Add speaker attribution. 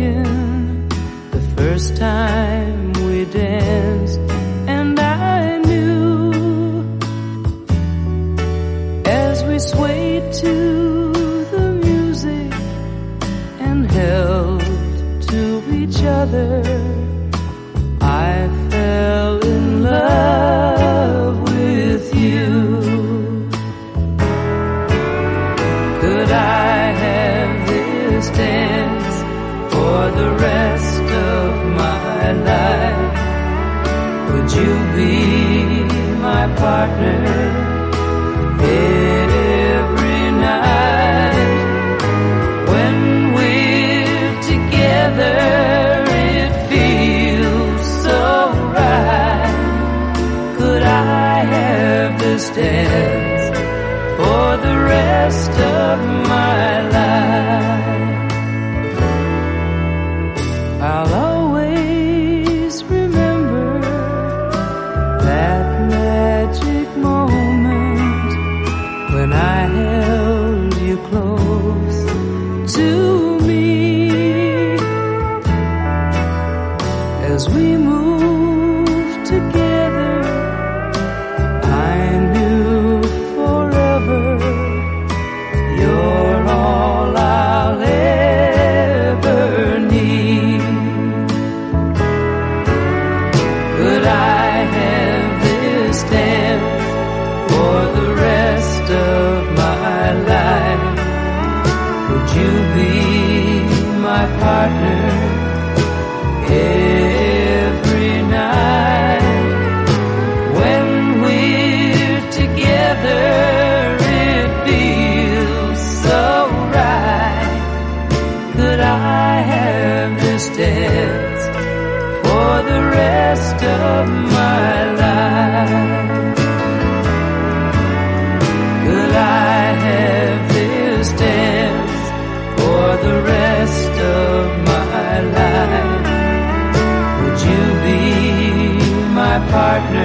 Speaker 1: in the first time we danced, and I knew as we swayed to the music and held to each other, I fell in love with you. Could I have this dance for the rest of my life? Would you be my partner every night? When we're together, it feels so right. Could I have this dance for the rest of my life? I'll always remember that magic moment when I held you close to me, as we moved together. I knew forever you're all I'll ever need. Could I have this dance for the rest of my life? Would you be my partner every night? When we're together, it feels so right. Could I have this dance for the rest of my life? Could I have this dance for the rest of my life? Would you be my partner